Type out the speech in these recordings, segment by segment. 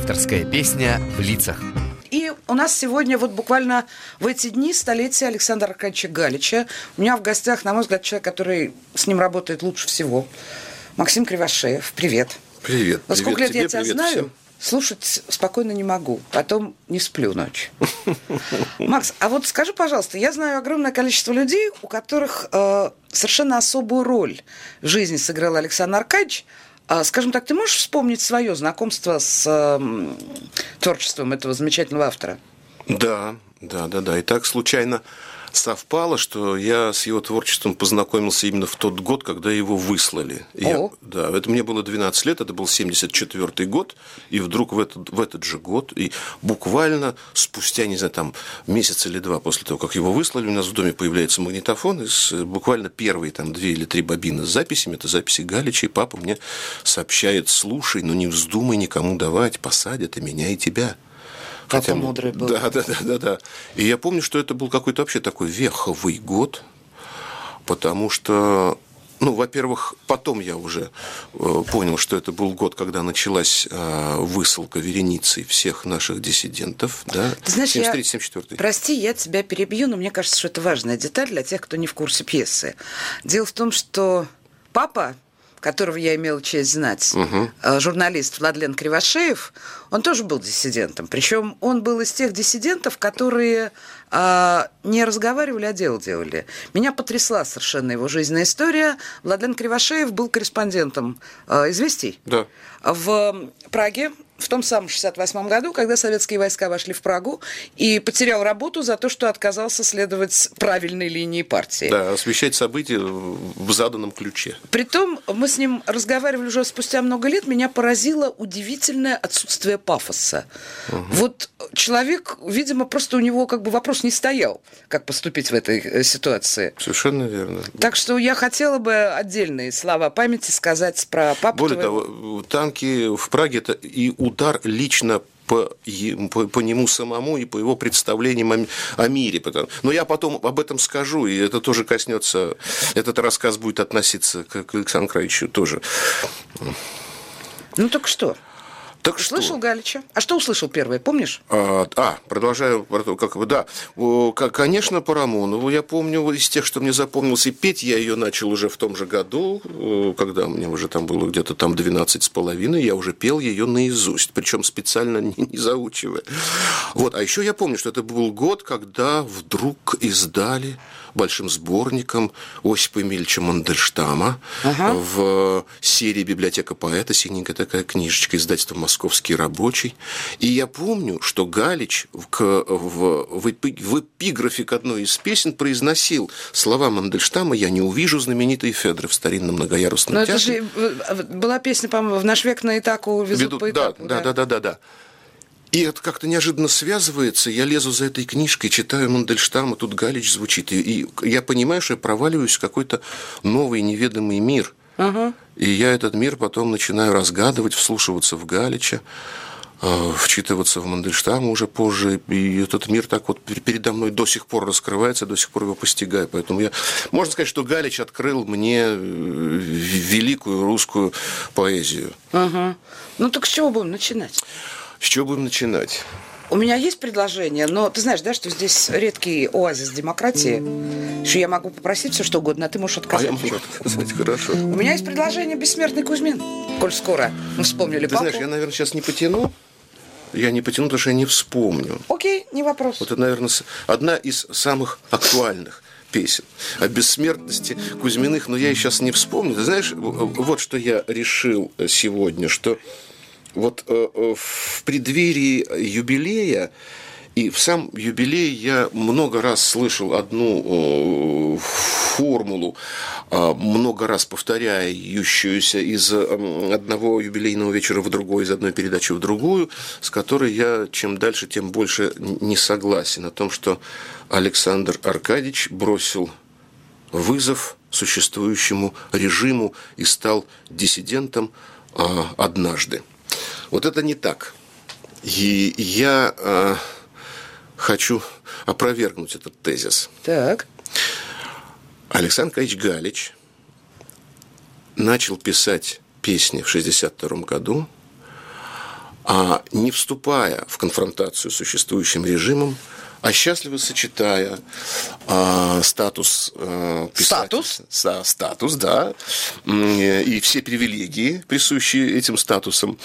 Авторская песня в лицах. И у нас сегодня вот буквально в эти дни столетие Александра Аркадьевича Галича. У меня в гостях, на мой взгляд, человек, который с ним работает лучше всего. Максим Кривошеев. Привет. Привет. Вот сколько лет тебе, я тебя знаю, всем. Слушать спокойно не могу. Потом не сплю ночью. Макс, а вот скажи, пожалуйста, я знаю огромное количество людей, у которых совершенно особую роль в жизни сыграл Александр Аркадьевич. Скажем так, ты можешь вспомнить свое знакомство с творчеством этого замечательного автора? Да. И так случайно совпало, что я с его творчеством познакомился именно в тот год, когда его выслали. Это мне было 12 лет, это был 1974 год, и вдруг в этот же год, и буквально спустя, не знаю, там месяц или два после того, как его выслали, у нас в доме появляется магнитофон, и буквально первые там 2 или 3 бобины с записями, это записи Галича, и папа мне сообщает: слушай, не вздумай никому давать, посадят и меня, и тебя. Папа мудрый был. Да. И я помню, что это был какой-то вообще такой веховый год, потому что, во-первых, потом я уже понял, что это был год, когда началась высылка вереницей всех наших диссидентов, да, ты знаешь, 73-74. Прости, я тебя перебью, но мне кажется, что это важная деталь для тех, кто не в курсе пьесы. Дело в том, что папа, которого я имела честь знать, журналист Владлен Кривошеев, он тоже был диссидентом. Причем он был из тех диссидентов, которые не разговаривали, а дело делали. Меня потрясла совершенно его жизненная история. Владлен Кривошеев был корреспондентом «Известий» в Праге в том самом 1968 году, когда советские войска вошли в Прагу, и потерял работу за то, что отказался следовать правильной линии партии. Да, освещать события в заданном ключе. Притом мы с ним разговаривали уже спустя много лет, меня поразило удивительное отсутствие пафоса. Вот человек, видимо, просто у него вопрос не стоял, как поступить в этой ситуации. Совершенно верно. Так что я хотела бы отдельные слова памяти сказать про папу. Более того, танки в Праге – это и удар лично по нему самому и по его представлениям о мире. Но я потом об этом скажу, и это тоже коснется, этот рассказ будет относиться к Александру Аркадьевичу тоже. Так что? Слышал Галича? А что услышал первое, помнишь? Продолжаю. Конечно, по Рамонову. Я помню, из тех, что мне запомнился. И петь я ее начал уже в том же году, когда мне уже там было где-то 12,5. Я уже пел ее наизусть, причем специально не заучивая. А еще я помню, что это был год, когда вдруг издали большим сборником Осипа Емельевича Мандельштама в серии «Библиотека поэта», синенькая такая книжечка, издательства «Московский рабочий». И я помню, что Галич в эпиграфе к одной из песен произносил слова Мандельштама: «Я не увижу знаменитой Федры в старинном многоярусном театре». Это же была песня, по-моему, «В наш век на Итаку везут по Итаку». Да. И это как-то неожиданно связывается. Я лезу за этой книжкой, читаю Мандельштама, тут Галич звучит. И я понимаю, что я проваливаюсь в какой-то новый неведомый мир. И я этот мир потом начинаю разгадывать, вслушиваться в Галича, вчитываться в Мандельштама уже позже. И этот мир так вот передо мной до сих пор раскрывается, до сих пор его постигаю. Поэтому можно сказать, что Галич открыл мне великую русскую поэзию. Так с чего будем начинать? С чего будем начинать? У меня есть предложение, но ты знаешь, да, что здесь редкий оазис демократии, что я могу попросить все, что угодно, а ты можешь отказать. Я могу отказать, хорошо. У меня есть предложение «Бессмертный Кузьмин», коль скоро мы вспомнили папу. Ты знаешь, я, наверное, сейчас не потяну. Я не потяну, потому что я не вспомню. Окей, не вопрос. Это, наверное, одна из самых актуальных песен о бессмертности Кузьминых, но я и сейчас не вспомню. Ты знаешь, вот что я решил сегодня, что в преддверии юбилея, и в сам юбилей я много раз слышал одну формулу, много раз повторяющуюся из одного юбилейного вечера в другой, из одной передачи в другую, с которой я чем дальше, тем больше не согласен. О том, что Александр Аркадьевич бросил вызов существующему режиму и стал диссидентом однажды. Вот это не так. И я хочу опровергнуть этот тезис. Так. Александр Аркадьевич Галич начал писать песни в 1962 году, не вступая в конфронтацию с существующим режимом, а счастливо сочетая статус статус, да, и все привилегии, присущие этим статусам,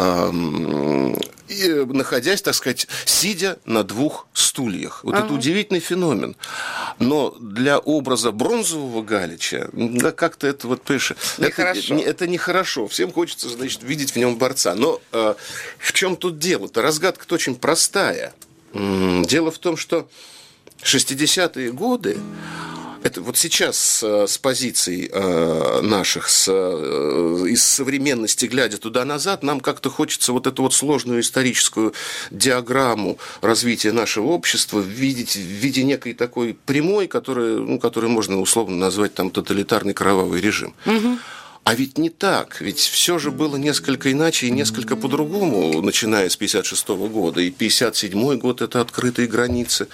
и находясь, так сказать, сидя на двух стульях. Вот это удивительный феномен. Но для образа бронзового Галича, да, как-то это вот, понимаешь, это нехорошо. Всем хочется, значит, видеть в нем борца. Но в чем тут дело-то? Разгадка-то очень простая. Дело в том, что 60-е годы, это вот сейчас с позиций наших, из современности, глядя туда назад, нам как-то хочется вот эту вот сложную историческую диаграмму развития нашего общества видеть в виде некой такой прямой, которую можно условно назвать там тоталитарный кровавый режим. А ведь не так, ведь все же было несколько иначе и несколько по-другому, начиная с 1956 года. И 1957 год – это открытые границы.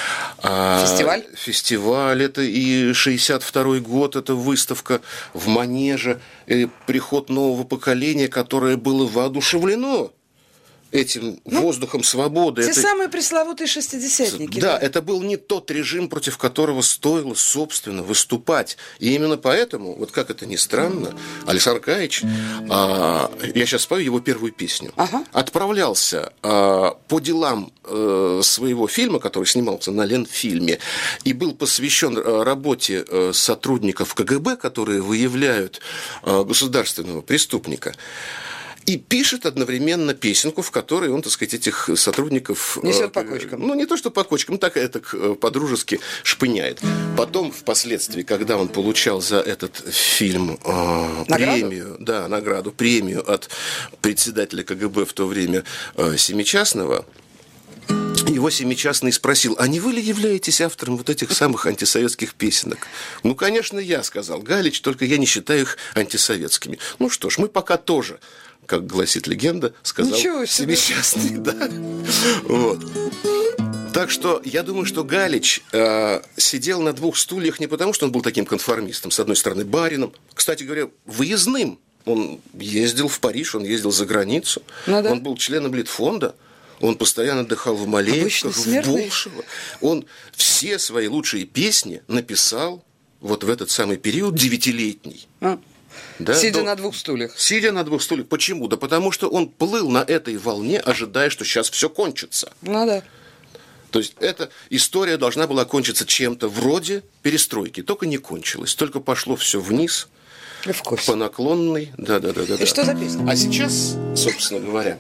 Фестиваль – это и 1962 год – это выставка в Манеже, приход нового поколения, которое было воодушевлено этим воздухом свободы. Те самые пресловутые шестидесятники. Да, это был не тот режим, против которого стоило, собственно, выступать. И именно поэтому, вот как это ни странно, Александр Аркадьевич, я сейчас спою его первую песню, отправлялся по делам своего фильма, который снимался на Ленфильме, и был посвящен работе сотрудников КГБ, которые выявляют государственного преступника. И пишет одновременно песенку, в которой он, так сказать, этих сотрудников... Несет по кочкам. Ну, не то, что по кочкам, так это по-дружески шпыняет. Потом, впоследствии, когда он получал за этот фильм премию, премию от председателя КГБ в то время Семичастного, его Семичастный спросил: а не вы ли являетесь автором вот этих самых антисоветских песенок? Ну, конечно, я, сказал Галич, только я не считаю их антисоветскими. Ну что ж, мы пока тоже, как гласит легенда, сказал Семичастный. Да. Вот. Так что я думаю, что Галич сидел на двух стульях не потому, что он был таким конформистом, с одной стороны, барином, кстати говоря, выездным. Он ездил в Париж, он ездил за границу, он был членом Литфонда. Он постоянно отдыхал в Малевичах, в Болшево. Он все свои лучшие песни написал вот в этот самый период 9-летний. Да? Сидя на двух стульях. Сидя на двух стульях. Почему? Да потому что он плыл на этой волне, ожидая, что сейчас все кончится. Ну да. То есть эта история должна была кончиться чем-то вроде перестройки. Только не кончилась. Только пошло все вниз. По наклонной. Да. И что за песня? А сейчас, собственно говоря...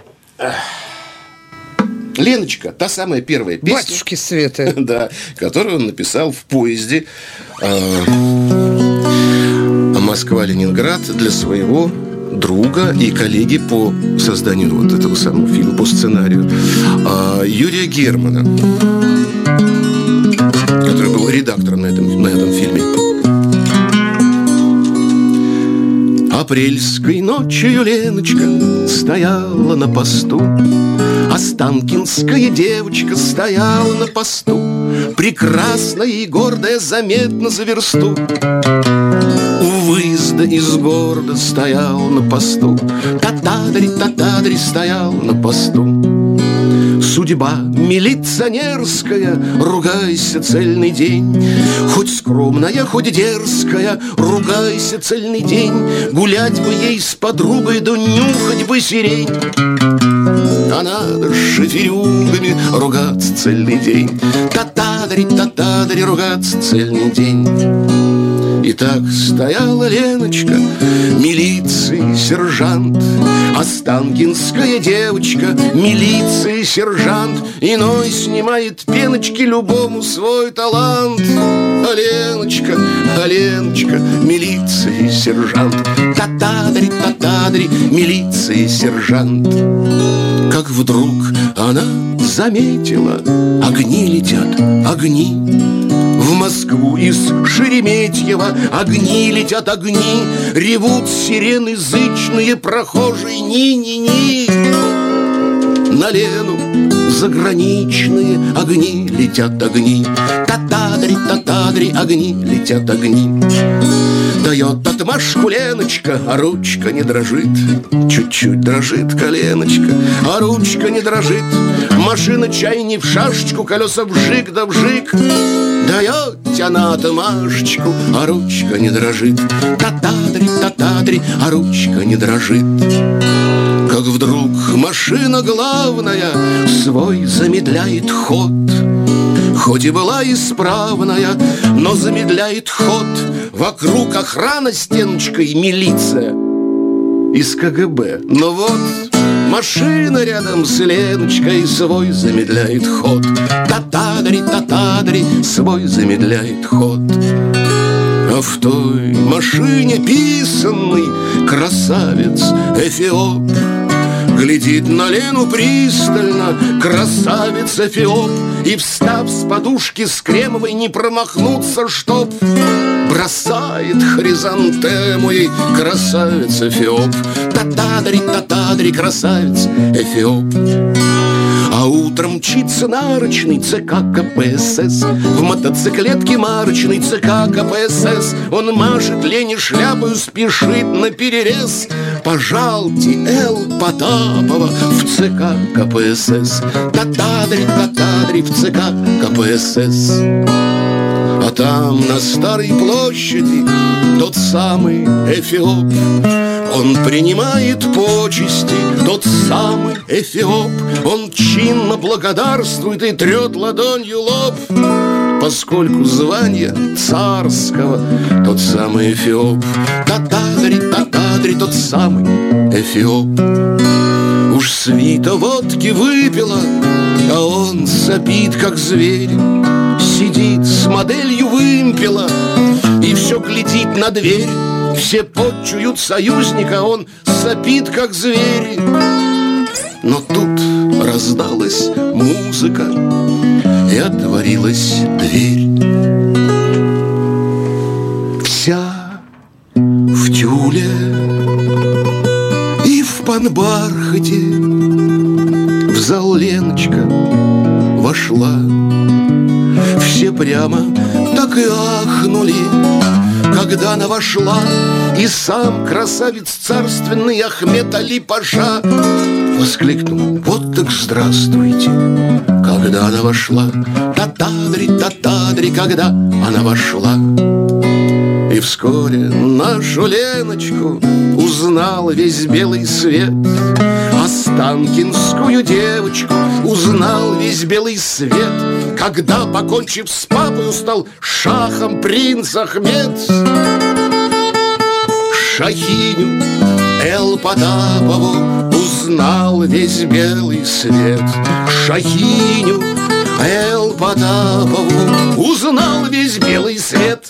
Леночка, та самая первая песня. Батюшки Светы. Да, которую он написал в поезде Москва-Ленинград для своего друга и коллеги по созданию вот этого самого фильма, по сценарию, Юрия Германа, который был редактором на этом фильме. Апрельской ночью Леночка стояла на посту, Останкинская девочка стояла на посту, прекрасная и гордая, заметно за версту. У выезда из города стоял на посту, Татадари стоял на посту. Судьба милиционерская, ругайся цельный день, хоть скромная, хоть дерзкая, ругайся цельный день, гулять бы ей с подругой, да нюхать бы сирень. А надо с шоферюгами ругаться цельный день, Татадари ругаться цельный день. И так стояла Леночка, милиции сержант, Останкинская девочка, милиции сержант, иной снимает пеночки, любому свой талант. А Леночка, милиции сержант, Татадари, милиции сержант. Как вдруг она заметила, огни летят, огни. В Москву из Шереметьева огни летят, огни, ревут сирены зычные прохожие, ни-ни-ни. На Лену заграничные огни летят, огни, Татадари, огни летят, огни. дает отмашку Леночка, а ручка не дрожит. Чуть-чуть дрожит коленочка, а ручка не дрожит. Машина чай не в шашечку, колеса вжик да вжик. Дает она отмашечку, а ручка не дрожит. Та-та-дри, а ручка не дрожит. Как вдруг машина главная свой замедляет ход. Хоть и была исправная, но замедляет ход. Вокруг охрана стеночкой, милиция из КГБ. Но вот машина рядом с Леночкой свой замедляет ход. Та-та-дри, свой замедляет ход. А в той машине писанный красавец Эфиоп глядит на Лену пристально, красавец Эфиоп. И, встав с подушки с кремовой, не промахнуться, чтоб бросает хризантему ей красавец Эфиоп. Та-та-дри, красавец Эфиоп. А утром мчится нарочный ЦК КПСС в мотоциклетке марочной ЦК КПСС. Он машет Лене шляпою, спешит наперерез. Пожалуйте, Л. Потапова в ЦК КПСС. Та-та-дри, в ЦК КПСС. А там на Старой площади тот самый Эфиоп. Он принимает почести, тот самый Эфиоп. Он чинно благодарствует и трет ладонью лоб, поскольку звание царского тот самый Эфиоп. Та-та-дри, тот самый Эфиоп. Уж свита водки выпила, а он сопит, как зверь. Сидит с моделью вымпела и все глядит на дверь. Все почуют союзника, он сопит, как зверь. Но тут раздалась музыка, и отворилась дверь. Вся в тюле и в панбархате в зал Леночка вошла. Все прямо так и ахнули, когда она вошла. И сам красавец царственный Ахмед Али Паша воскликнул: вот так здравствуйте, когда она вошла. Та-та-дри, когда она вошла. И вскоре нашу Леночку узнал весь белый свет. Останкинскую девочку узнал весь белый свет, когда, покончив с папой, стал шахом принц Ахмед. Шахиню Эл Потапову узнал весь белый свет. Шахиню Эл Потапову узнал весь белый свет.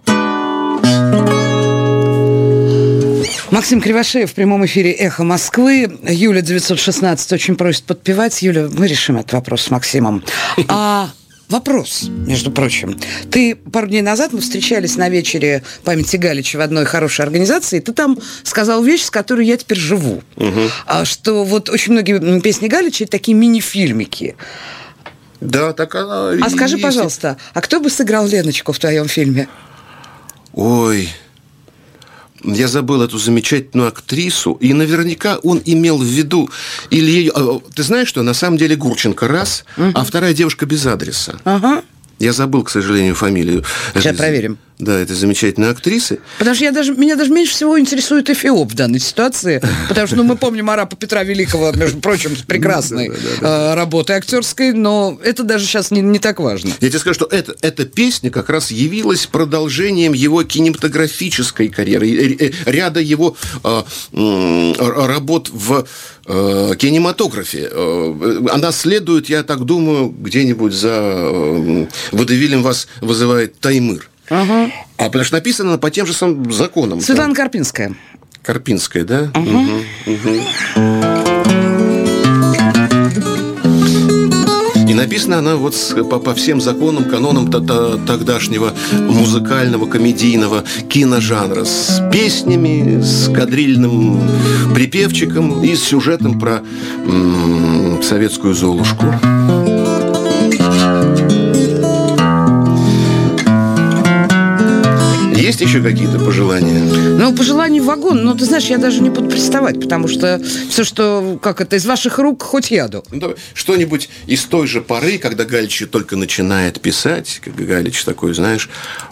Максим Кривошеев в прямом эфире «Эхо Москвы». Юля 916 очень просит подпевать. Юля, мы решим этот вопрос с Максимом. Вопрос, между прочим. Ты пару дней назад, мы встречались на вечере памяти Галича в одной хорошей организации, и ты там сказал вещь, с которой я теперь живу. Что вот очень многие песни Галича — это такие мини-фильмики. Да, так она и скажи, есть. пожалуйста, а кто бы сыграл Леночку в твоем фильме? Ой... Я забыл эту замечательную актрису, и наверняка он имел в виду или ее... Ты знаешь, что на самом деле Гурченко раз, а вторая девушка без адреса. Ага. Я забыл, к сожалению, фамилию. Сейчас проверим. Да, это замечательная актриса. Потому что меня даже меньше всего интересует Эфиоп в данной ситуации. Потому что мы помним Арапа Петра Великого, между прочим, с прекрасной работой актерской, но это даже сейчас не так важно. Я тебе скажу, что эта песня как раз явилась продолжением его кинематографической карьеры, ряда его работ в кинематографе. Она следует, я так думаю, где-нибудь за водевилем вас вызывает Таймыр. Ага. Потому что написано она по тем же самым законам. Светлана Карпинская. Карпинская, да? И написана она вот по всем законам, канонам тогдашнего музыкального, комедийного киножанра. С песнями, с кадрильным припевчиком и с сюжетом про советскую Золушку. Есть еще какие-то пожелания? Ну, пожеланий в вагон. Но, ты знаешь, я даже не буду приставать, потому что все, что, как это, из ваших рук, хоть яду. Ну, давай, что-нибудь из той же поры, когда Галич только начинает писать, как Галич такой, знаешь...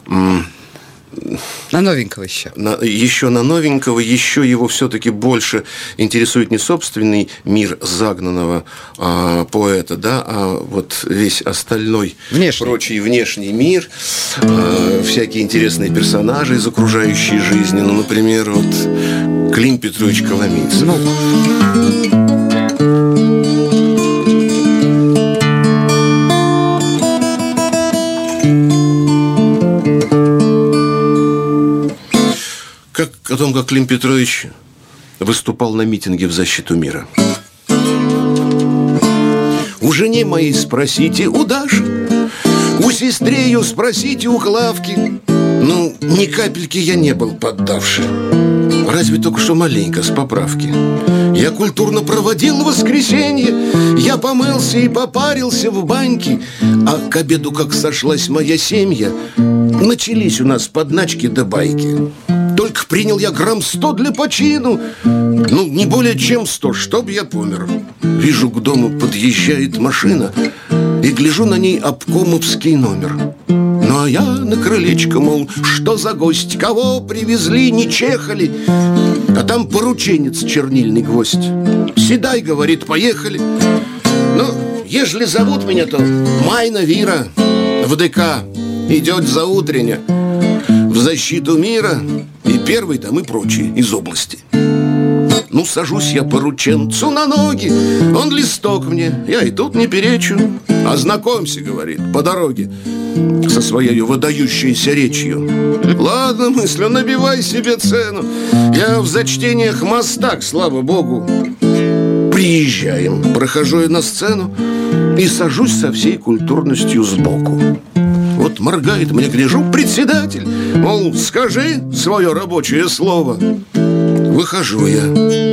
На новенького еще. Еще на новенького, еще его все-таки больше интересует не собственный мир загнанного поэта, да, а вот весь остальной, прочий внешний мир, всякие интересные персонажи из окружающей жизни, ну, например, вот Клим Петрович Коломийцев. О том, как Клим Петрович выступал на митинге в защиту мира. У жене моей спросите, у Даши, у сестры ее спросите, у Клавки. Ну, ни капельки я не был поддавший. Разве только что маленько, с поправки. Я культурно проводил воскресенье, я помылся и попарился в баньке, а к обеду, как сошлась моя семья, начались у нас подначки да байки. Только принял я грамм 100 для почину, ну, не более чем 100, чтоб я помер. Вижу, к дому подъезжает машина, и гляжу на ней обкомовский номер. Ну, а я на крылечко, мол, что за гость, кого привезли, не чехали. А там порученец, чернильный гвоздь. Седай, говорит, поехали. Ну, ежели зовут меня, то Майна Вира в ДК идет заутренне в защиту мира, и первый там, и прочие из области. Ну, сажусь я порученцу на ноги, он листок мне, я и тут не перечу. Ознакомься, говорит, по дороге со своей выдающейся речью. Ладно, мыслю, набивай себе цену. Я в зачтениях мастак, слава богу. Приезжаем, прохожу я на сцену и сажусь со всей культурностью сбоку. Вот моргает мне, гляжу, председатель, мол, скажи свое рабочее слово. Выхожу я,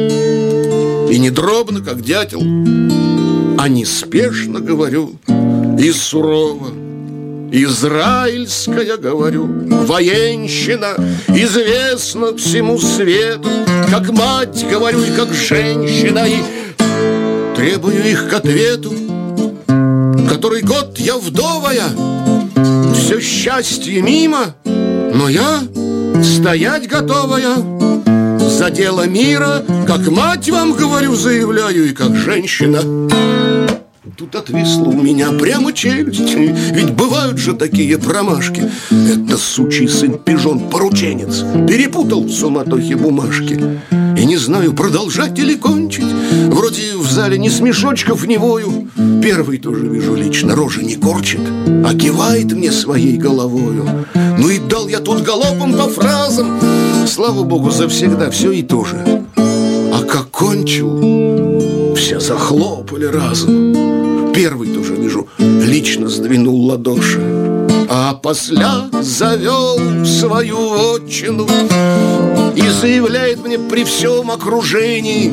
и не дробно, как дятел, а неспешно говорю и сурово. Израильская, говорю, военщина известна всему свету, как мать, говорю, и как женщина, и требую их к ответу. Который год я вдовая, все счастье мимо, но я стоять готовая за дело мира, как мать вам, говорю, заявляю, и как женщина. Тут отвисла у меня прямо челюсть, ведь бывают же такие промашки. Это сучий сын пижон, порученец, перепутал в суматохе бумажки. И не знаю, продолжать или кончить. Вроде в зале ни смешочков, ни вою. Первый тоже вижу лично, рожи не корчит, а кивает мне своей головою. Ну и дал я тут галопом по фразам. Слава богу, завсегда все и то же. А как кончил, все захлопали разом. Первый тоже вижу, лично сдвинул ладоши, а после завел в свою отчину и заявляет мне при всем окружении: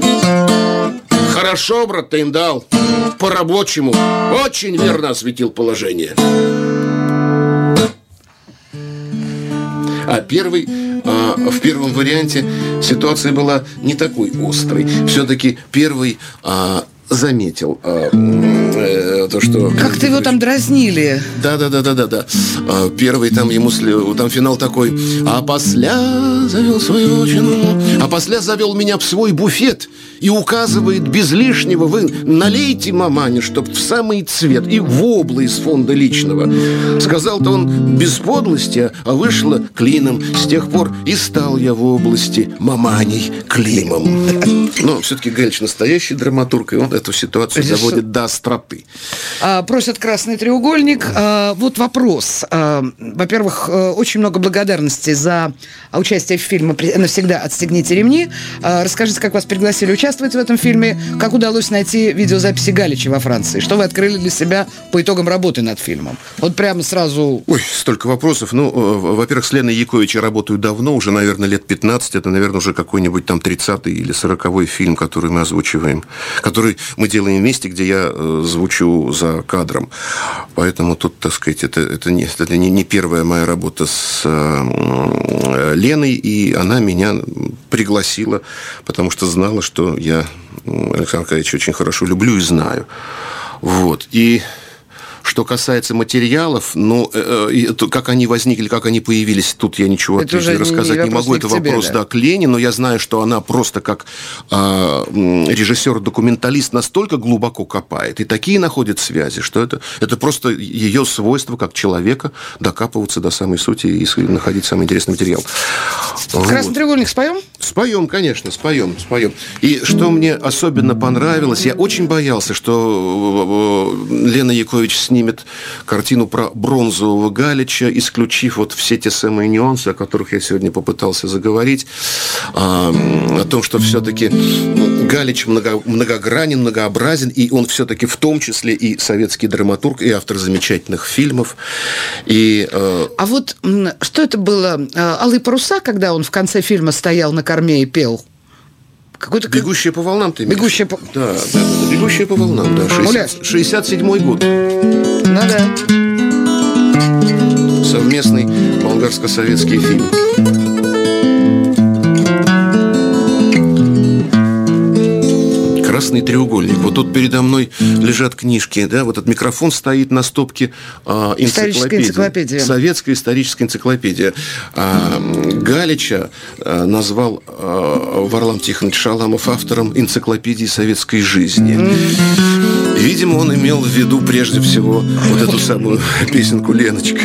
хорошо, брат, ты им дал, по-рабочему, очень верно осветил положение. А в первом варианте ситуация была не такой острой. Все-таки первый заметил то, что... Как-то его там дразнили. Да. Первый там ему... Там финал такой: а после завел свою отчину, а после завел меня в свой буфет и указывает без лишнего: вы налейте мамане, чтоб в самый цвет, и вобла из фонда личного. Сказал-то он без подлости, а вышло клином. С тех пор и стал я в области маманей Климом. Но все-таки Галич настоящий драматург, и он эту ситуацию заводит до остроты. Просят красный треугольник. Вот вопрос. Во-первых, очень много благодарности за участие в фильме «Навсегда отстегните ремни». Расскажите, как вас пригласили участвовать в этом фильме, как удалось найти видеозаписи Галича во Франции, что вы открыли для себя по итогам работы над фильмом. Вот прямо сразу... Ой, столько вопросов. Ну, во-первых, с Леной Якович я работаю давно, уже, наверное, лет 15. Это, наверное, уже какой-нибудь там 30-й или 40-й фильм, который мы озвучиваем, который мы делаем вместе, где я звучу за кадром. Поэтому тут, так сказать, это не первая моя работа с Леной, и она меня пригласила, потому что знала, что я Александра Аркадьевича очень хорошо люблю и знаю. Вот. И что касается материалов, как они возникли, как они появились, тут я ничего рассказать не могу. Это вопрос, к Лене, но я знаю, что она просто как режиссер-документалист настолько глубоко копает, и такие находит связи, что это просто ее свойство как человека докапываться до самой сути и находить самый интересный материал. «Красный треугольник» споем? Споем, конечно, споем. И что мне особенно понравилось, я очень боялся, что Лена Якович снимет картину про бронзового Галича, исключив вот все те самые нюансы, о которых я сегодня попытался заговорить, о том, что все-таки Галич многогранен, многообразен, и он все-таки в том числе и советский драматург, и автор замечательных фильмов. А вот что это было? «Алые паруса», когда он в конце фильма стоял на корме и пел? «Бегущая по волнам» ты имеешь? «Бегущая по волнам», да. 67-й год. Ну да. Совместный болгарско-советский фильм. «Красный треугольник». Вот тут передо мной лежат книжки, да, вот этот микрофон стоит на стопке энциклопедии. Советская историческая энциклопедия. Галича назвал Варлам Тихонович Шаламов автором энциклопедии советской жизни. Видимо, он имел в виду прежде всего вот эту самую песенку «Леночка».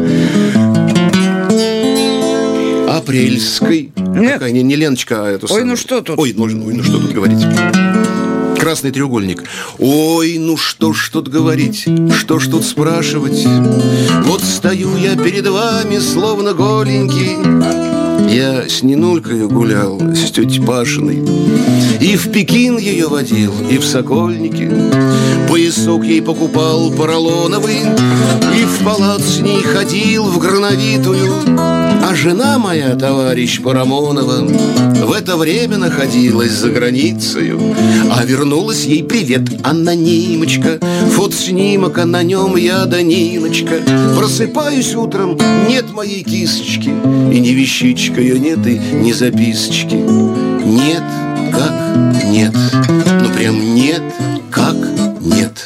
Апрельской. Какая, не Леночка, а эту самую. Ну что тут? Ну что тут говорить. «Красный треугольник». Ой, ну что ж тут говорить, что ж тут спрашивать? Вот стою я перед вами, словно голенький. Я с Нинулькой гулял, с тетей Пашиной, и в Пекин ее водил, и в Сокольники. Поясок ей покупал поролоновый, и в палац с ней ходил в Грановитую. А жена моя, товарищ Парамонова, в это время находилась за границей. А вернулась ей привет, анонимочка. Фотоснимок, а на нем я да Ниночка. Просыпаюсь утром, нет моей кисочки, и ни вещичка ее нет, и ни записочки. Нет, как нет. Ну прям нет, как нет.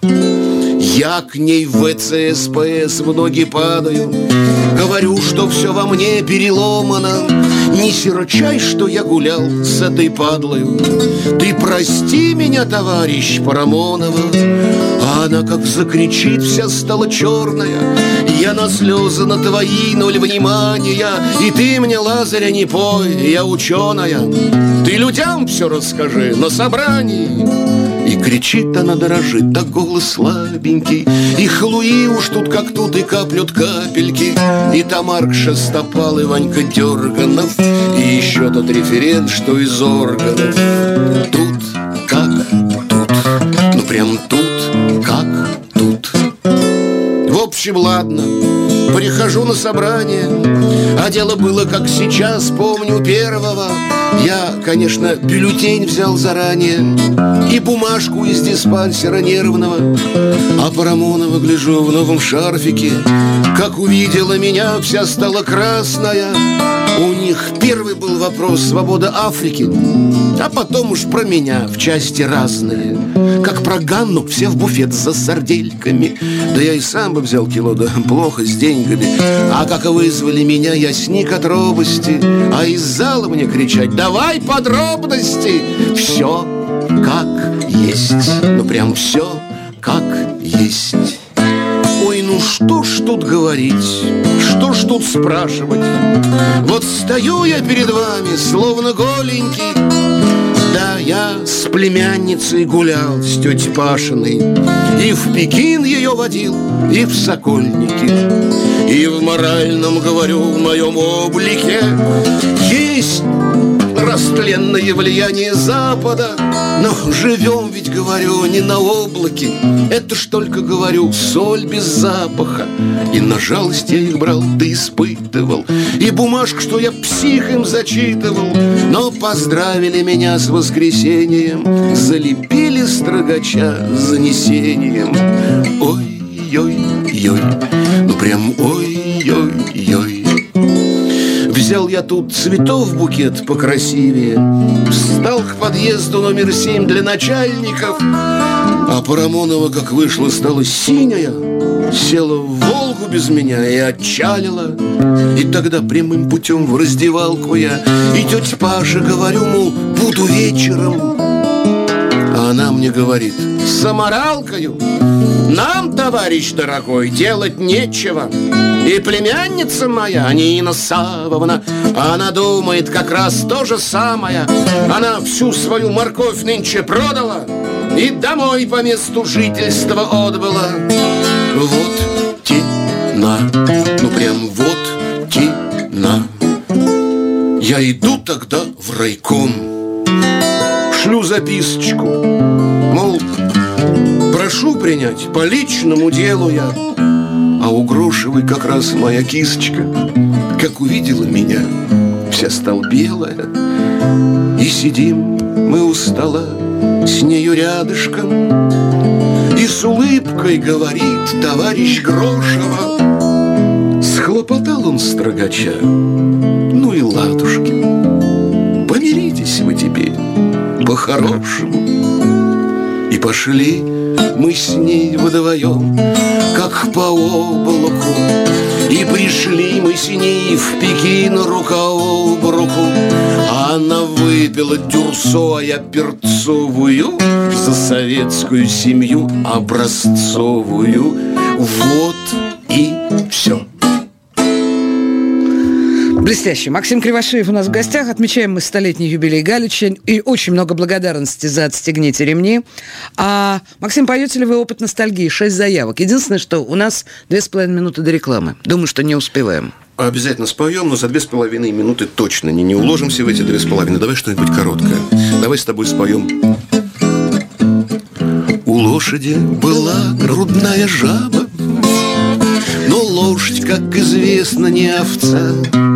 Я к ней в ВЦСПС в ноги падаю, говорю, что все во мне переломано. Не сирочай, что я гулял с этой падлою. Ты прости меня, товарищ Парамонова. А она как закричит, вся стала черная. Я на слезы на твои ноль внимания. И ты мне, Лазаря, не пой, я ученая. Ты людям все расскажи на собрании. И кричит она, дорожит, так голос слабенький. И Хлуи уж тут как тут, и каплют капельки. И Тамарк Шестопал, и Ванька Дерганов, и еще тот референт, что из органов. Тут как тут, ну прям тут как тут. В общем, ладно, прихожу на собрание, а дело было как сейчас, помню, первого. Я, конечно, бюллетень взял заранее и бумажку из диспансера нервного. А Парамонова, гляжу, в новом шарфике, как увидела меня, вся стала красная. У них первый был вопрос «Свобода Африки», а потом уж про меня в части разные. Как про Ганну, все в буфет за сардельками. Да я и сам бы взял кило, да плохо с деньгами. А как вызвали меня, я сник от робости, а из зала мне кричать: давай подробности. Все как есть, ну прям все как есть. Ой, ну что ж тут говорить, что ж тут спрашивать? Вот стою я перед вами, словно голенький. Да, я с племянницей гулял, с тетей Пашиной, и в Пекин ее водил, и в Сокольники. И в моральном, говорю, в моем облике есть растленное влияние Запада. Но живем ведь, говорю, не на облаке. Это ж только, говорю, соль без запаха. И на жалость я их брал, да испытывал. И бумажку, что я псих им зачитывал. Но поздравили меня с воскресением, залепили книге строгача с занесением. Ой-ой-ой, ну прям ой-ой-ой. Взял я тут цветов букет покрасивее, встал к подъезду номер 7 для начальников, а Парамонова, как вышла, стала синяя, села в Волгу без меня и отчалила. И тогда прямым путем в раздевалку я и тетя Паша говорю, мол, буду вечером. А она мне говорит: с аморалкою нам, товарищ дорогой, делать нечего. И племянница моя, Нина Савовна, она думает как раз то же самое. Она всю свою морковь нынче продала и домой по месту жительства отбыла. Вот тена, ну прям вот тена. Я иду тогда в райком, шлю записочку, мол, прошу принять по личному делу я. А у Грошевой как раз моя кисочка, как увидела меня, вся столбелая. И сидим мы у стола с нею рядышком, и с улыбкой говорит товарищ Грошева: схлопотал он строгача, ну и ладушки, помиритесь вы теперь по-хорошему. И пошли мы с ней вдвоем, как по облаку, и пришли мы с ней в Пекин рука об руку. А она выпила дюрсо, а я перцовую, за советскую семью образцовую. Вот и все. Блестяще. Максим Кривошеев у нас в гостях. Отмечаем мы 100-летний юбилей Галича. И очень много благодарности за «Отстегните ремни». А, Максим, поете ли вы «Опыт ностальгии»? 6 заявок. Единственное, что у нас 2,5 минуты до рекламы. Думаю, что не успеваем. Обязательно споем, но за 2,5 минуты точно не уложимся в эти 2,5. Давай что-нибудь короткое. Давай с тобой споем. У лошади была грудная жаба, но лошадь, как известно, не овца.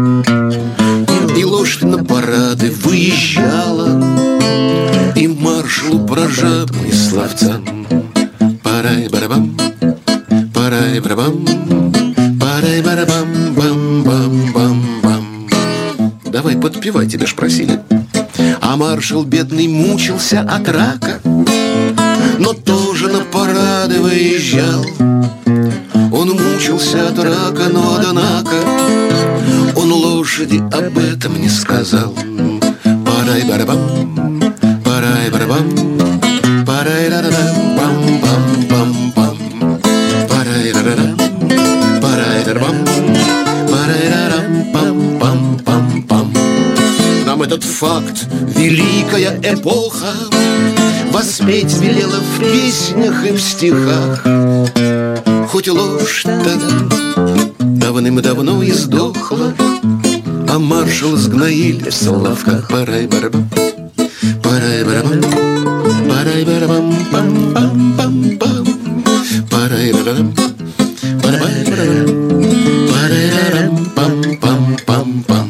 И лошадь на парады выезжала, и маршалу про жаб и словца. Парай-барабам, парай-барабам, парай-барабам, бам-бам-бам-бам. Давай подпевай, тебя ж просили. А маршал бедный мучился от рака, но тоже на парады выезжал. Он мучился от рака, но однако он лошади об этом не сказал. Парай-барабам, парай-барабам, парай-барабам, бам-бам-бам-бам. Парай-барабам, парай-барабам, парай-барабам, бам-бам-бам-бам. Нам этот факт, великая эпоха, воспеть велела в песнях и в стихах. Хоть лошадь давным-давно и сдохла, а маршал сгноили в Соловках. Парай-барабам, парай-барабам, парай-барабам, пам-пам-пам-пам. Парай-барабам, парай-барабам, парай-барабам, пам-пам-пам-пам.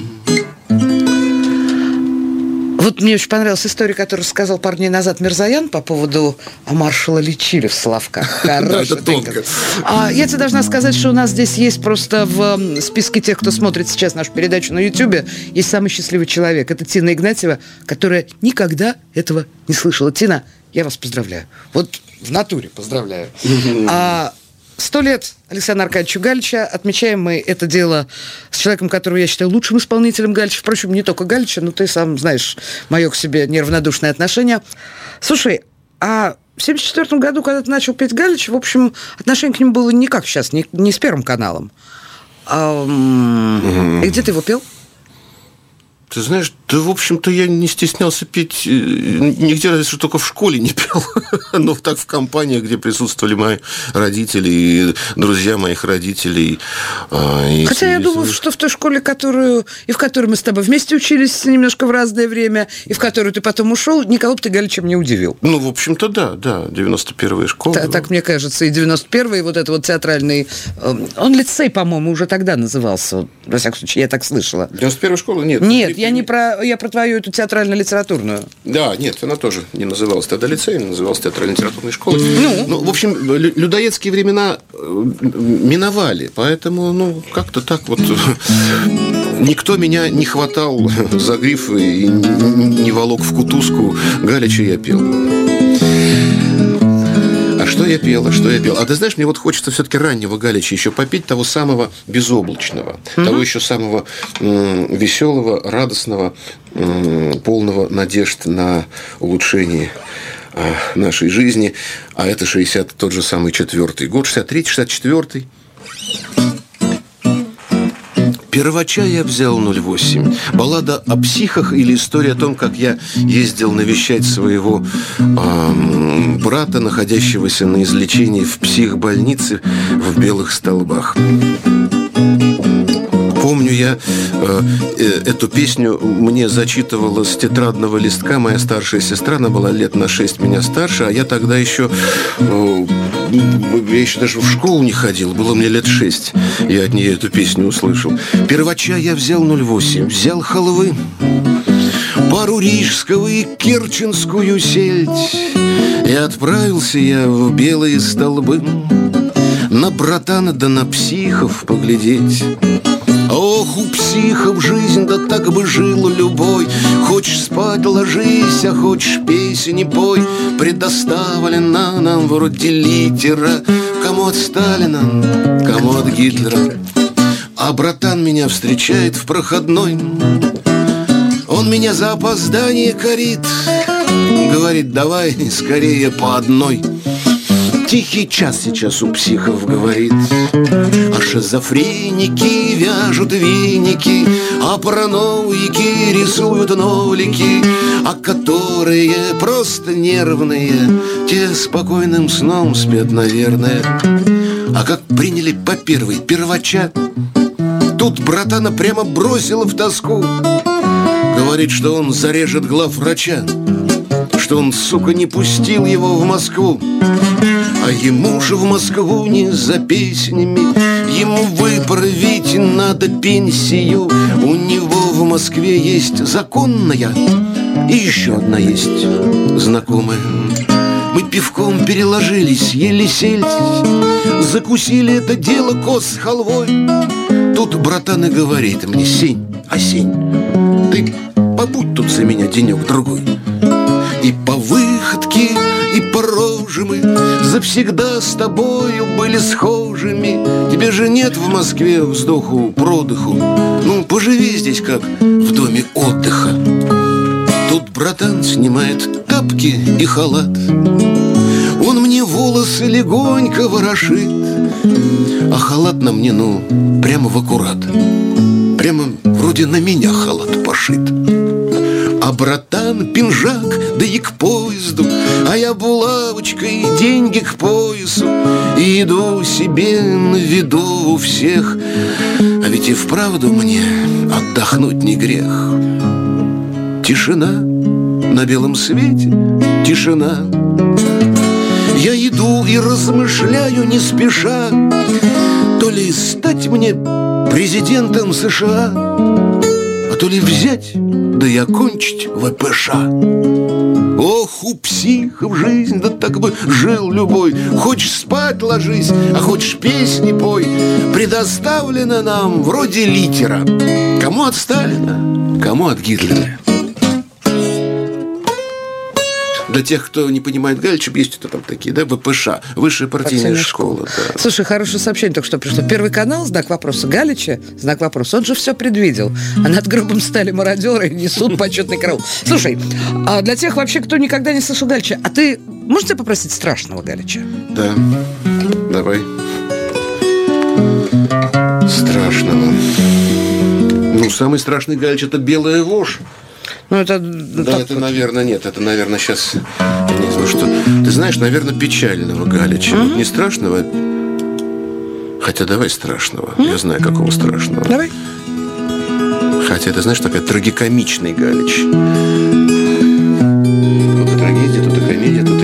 Вот мне очень понравилась история, которую рассказал пару дней назад Мирзоян по поводу маршала лечили в Соловках. Хорошая тонко. Я тебе должна сказать, что у нас здесь есть просто в списке тех, кто смотрит сейчас нашу передачу на Ютьюбе, есть самый счастливый человек. Это Тина Игнатьева, которая никогда этого не слышала. Тина, я вас поздравляю. Вот в натуре поздравляю. 100 лет Александру Аркадьевичу Галича. Отмечаем мы это дело с человеком, которого я считаю лучшим исполнителем Галича. Впрочем, не только Галича, но ты сам знаешь мое к себе неравнодушное отношение. Слушай, а в 1974 году, когда ты начал петь Галич, в общем, отношение к нему было не как сейчас, не с Первым каналом. И где ты его пел? Ты знаешь, да, в общем-то, я не стеснялся петь нигде, разве что только в школе не пел. Но так в компаниях, где присутствовали мои родители и друзья моих родителей. Хотя я думаю, что в той школе, в которой мы с тобой вместе учились немножко в разное время, и в которую ты потом ушел, никого бы ты Галичем не удивил. Ну, в общем-то, да, 91-я школа. Так мне кажется, и 91-й, вот это вот театральный... Он лицей, по-моему, уже тогда назывался. Во всяком случае, я так слышала. 91-я школа? Нет. Нет, я не про я про твою эту театрально-литературную. Да, нет, она тоже не называлась тогда лицеем, называлась театрально-литературной школой. Ну, в общем, людоедские времена миновали, поэтому, как-то так вот никто меня не хватал за гриф и не волок в кутузку. Галича я пел. Что я пел? А ты знаешь, мне вот хочется все-таки раннего Галича еще попеть, того самого безоблачного, того еще самого веселого, радостного, полного надежд на улучшение нашей жизни. А это тот же самый 4-й год, 63-й, 64-й. Первача я взял 08. Баллада о психах или история о том, как я ездил навещать своего брата, находящегося на излечении в психбольнице в Белых Столбах. Помню я эту песню мне зачитывала с тетрадного листка моя старшая сестра, она была лет на 6 меня старше, а я тогда еще даже в школу не ходил, было мне лет 6, я от нее эту песню услышал. Первача я взял 08, взял халвы, пару рижского и керченскую сельдь, и отправился я в Белые Столбы на братана да на психов поглядеть. Ох, у психов жизнь, да так бы жил любой. Хочешь спать, ложись, а хочешь песни пой. Предоставлена нам вроде литера, кому от Сталина, кому от Гитлера. А братан меня встречает в проходной, он меня за опоздание корит, говорит, давай скорее по одной. Тихий час сейчас у психов, говорит. А шизофреники вяжут веники, а параноики рисуют нолики, а которые просто нервные, те спокойным сном спят, наверное. А как приняли по первой первача, тут братана прямо бросило в тоску. Говорит, что он зарежет главврача, что он, сука, не пустил его в Москву. А ему же в Москву не за песнями, ему выправить надо пенсию. У него в Москве есть законная и еще одна есть знакомая. Мы пивком переложились, ели сельдь, закусили это дело коз с халвой. Тут братан и говорит мне: Сень, Осень, ты побудь тут за меня денек-другой. И по выходке, и по роже мы завсегда с тобою были схожими. Тебе же нет в Москве вздоху-продыху, ну, поживи здесь, как в доме отдыха. Тут братан снимает тапки и халат, он мне волосы легонько ворошит, а халат на мне, ну, прямо в аккурат, прямо вроде на меня халат пошит. А братан пинжак, да и к поезду, а я булавочкой и деньги к поясу. И иду себе на виду у всех, а ведь и вправду мне отдохнуть не грех. Тишина на белом свете, тишина. Я иду и размышляю не спеша, то ли стать мне президентом США, а то ли взять, да и окончить ВПШ. Ох, у психов жизнь, да так бы жил любой. Хочешь спать ложись, а хочешь песни пой. Предоставлено нам вроде литера, кому от Сталина, кому от Гитлера. Для тех, кто не понимает Галича, есть это там такие, да, ВПШ, высшая партийная школа. Да. Слушай, хорошее сообщение только что пришло. Первый канал, знак вопроса, Галича, знак вопроса, он же все предвидел. А над гробом стали мародеры и несут почетный караул. Слушай, а для тех вообще, кто никогда не слышал Галича, а ты можешь тебя попросить страшного Галича? Да, давай. Страшного. Ну, самый страшный Галич – это белая вошь. Ну, это... Да, это, наверное, нет. Это, наверное, сейчас... Я не знаю, что... Ты знаешь, наверное, печального Галича. Не страшного. Хотя давай страшного. Я знаю, какого страшного. Давай. Хотя, ты знаешь, такой трагикомичный Галич. Тут и трагедия, тут и комедия, тут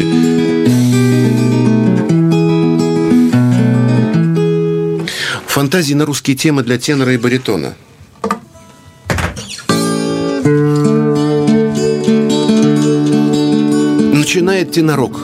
и... Фантазии на русские темы для тенора и баритона. начинает тенорок.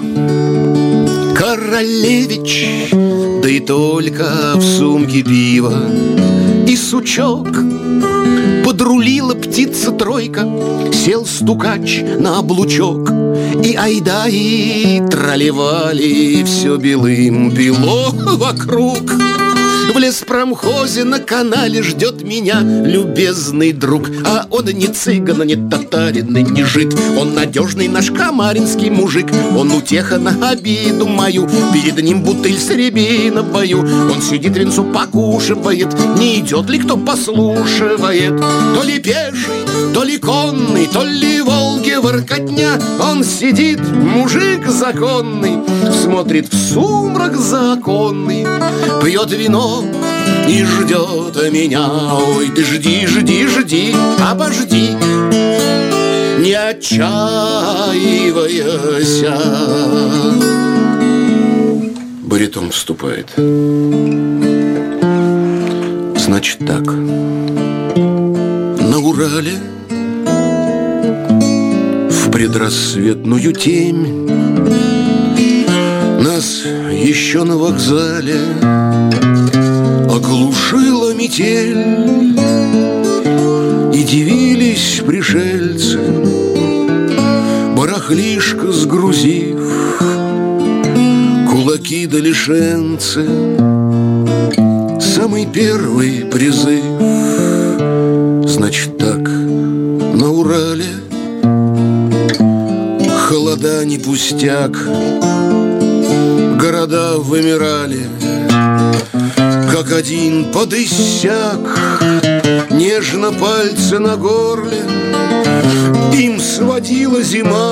Королевич, да и только в сумке пива и сучок. Подрулила птица тройка, сел стукач на облучок. И айда, и тролливали, все белым бело вокруг. В леспромхозе на канале ждет меня любезный друг. А он не цыган, не татарин, и не жид. Он надежный наш камаринский мужик. Он утеха на обиду мою, перед ним бутыль с рябиновою. Он сидит, венцу покушивает, не идет ли кто послушивает. То ли пеший, то ли конный, то ли Волги воркотня. Он сидит, мужик законный, смотрит в сумрак законный, пьет вино и ждет меня. Ой, ты жди, жди, жди, обожди, не отчаивайся. Баритон вступает. Значит так. На Урале в предрассветную темь нас еще на вокзале оглушила метель, и дивились пришельцы, барахлишко сгрузив, кулаки да лишенцы, самый первый призыв. Значит так, на Урале холода не пустяк, города вымирали как один подысяк, нежно пальцы на горле им сводила зима,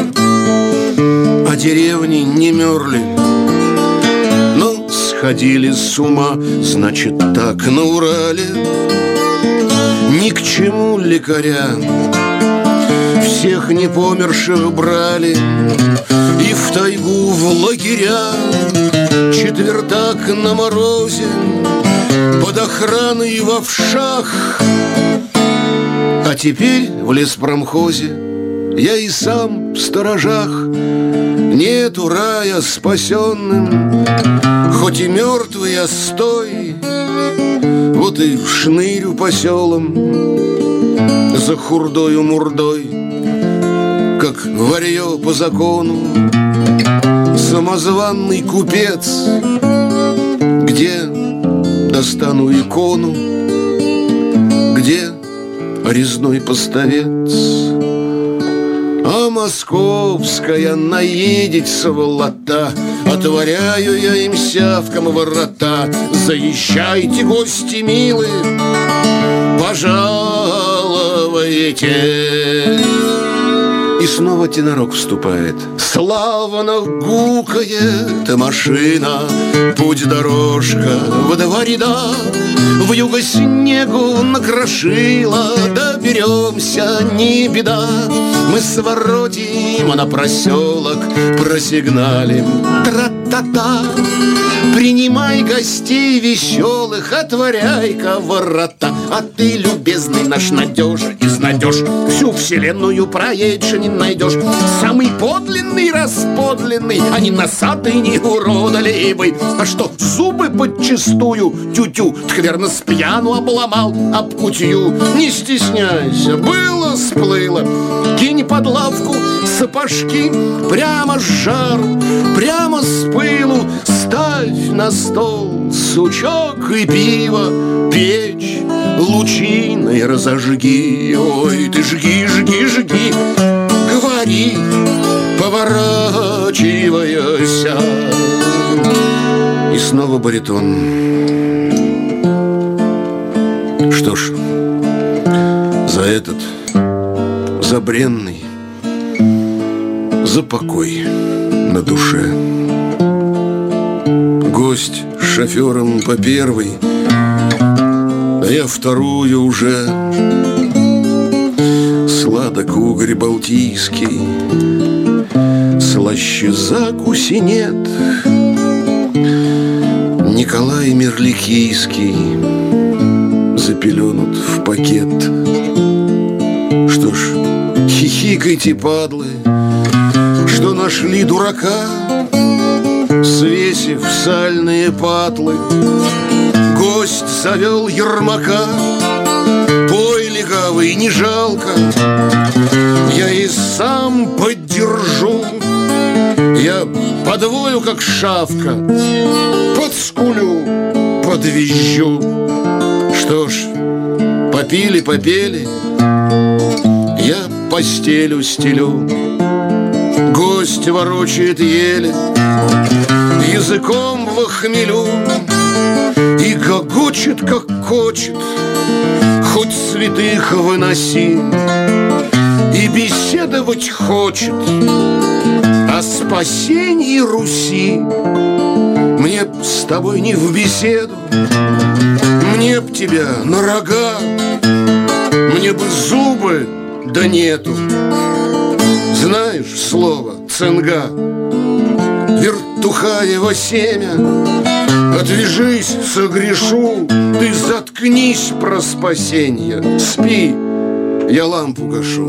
а деревни не мерли, но сходили с ума. Значит так, на Урале ни к чему лекаря, всех непомерших брали и в тайгу в лагеря. Четвертак на морозе, под охраной в овшах. А теперь в леспромхозе я и сам в сторожах. Нету рая спасенным, хоть и мертвый, а стой. Вот и шнырю по селам за хурдою мурдой, как варьё по закону, самозванный купец. Где достану икону, где резной поставец? А московская наедет сволота, отворяю я им сявкам ворота. Заезжайте, гости милые, пожалуйте. И снова тенорок вступает. Славно гукает машина, путь-дорожка в два ряда. Вьюга снегу накрошила, доберемся, не беда. Мы своротим на проселок, просигналим, тра-та-та. Принимай гостей веселых, отворяй-ка ворота. А ты, любезный наш, надежь изнадежь, всю вселенную проедешь, не найдешь. Самый подлинный, расподлинный, а не носатый, не уродливый. А что, зубы подчистую тю-тю, так верно с пьяну обломал об кутью. Не стесняйся, было, сплыло, кинь под лавку сапожки, прямо с жару, прямо с пылу. Ставь на стол сучок и пиво, печь лучиной разожги. Ой, ты жги, жги, жги, говори, поворачивайся. И снова баритон. Что ж, за этот, за бренный, за покой на душе. Гость с шофером по первой, а я вторую уже. Сладок угорь балтийский, слаще закуси нет. Николай Мерликийский запеленут в пакет. Что ж, хихикайте, падлы, что нашли дурака, свесив сальные патлы. Гость завел Ермака: пой, легавый, не жалко, я и сам поддержу. Я подвою, как шавка, подскулю, подвизжу. Что ж, попили, я постель устелю. Гость ворочает еле, языком в хмелю, и гогочет, как кочет, хоть святых выноси. И беседовать хочет о спасении Руси. Мне б с тобой не в беседу, мне б тебя на рога, мне бы зубы, да нету. Знаешь слово цинга? Вертухаево семя. Отвяжись, согрешу, ты заткнись про спасенье. Спи, я лампу гашу.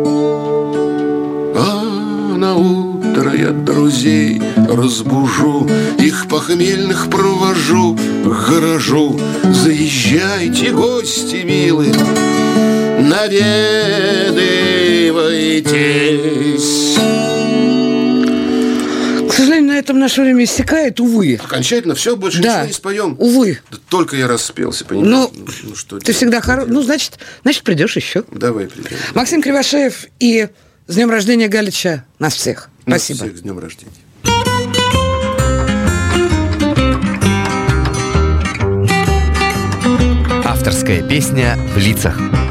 А на утро я друзей разбужу, их похмельных провожу к гаражу. Заезжайте, гости милые, наведывайтесь. К сожалению, на этом наше время истекает, увы. Окончательно все, больше ничего не споем. Увы. Да только я распелся, понимаешь? Ну что ты всегда хороший. Ну, значит, придешь еще. Давай придем. Максим Кривошеев, и с днем рождения Галича нас всех. Спасибо. Нас всех с днем рождения. Авторская песня в лицах.